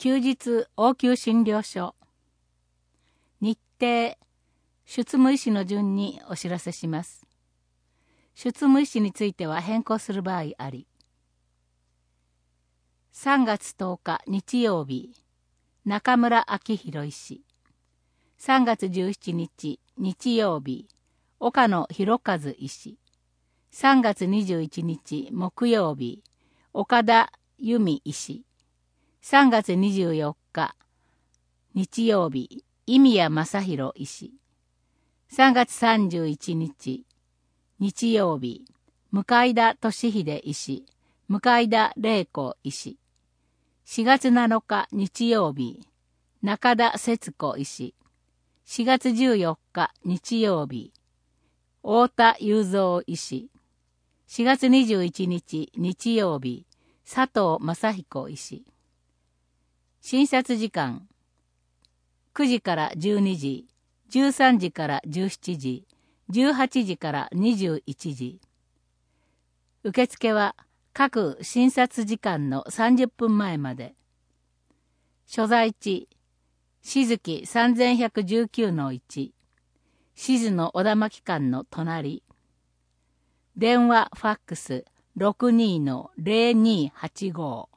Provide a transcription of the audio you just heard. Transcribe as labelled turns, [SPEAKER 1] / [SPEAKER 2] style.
[SPEAKER 1] 休日応急診療所。日程、出務医師の順にお知らせします。出務医師については変更する場合あり。3月10日日曜日、中村明弘医師。3月17日日曜日、岡野博和医師。3月21日木曜日、岡田由美医師。3月24日日曜日、井宮正弘医師。3月31日日曜日、向田俊秀医師、向田玲子医師。4月7日日曜日、中田節子医師。4月14日日曜日、太田雄三医師。4月21日日曜日、佐藤正彦医師。診察時間、9時から12時、13時から17時、18時から21時。受付は各診察時間の30分前まで。所在地、静木3119-1、静野小田巻館の隣。電話ファックス 62-0285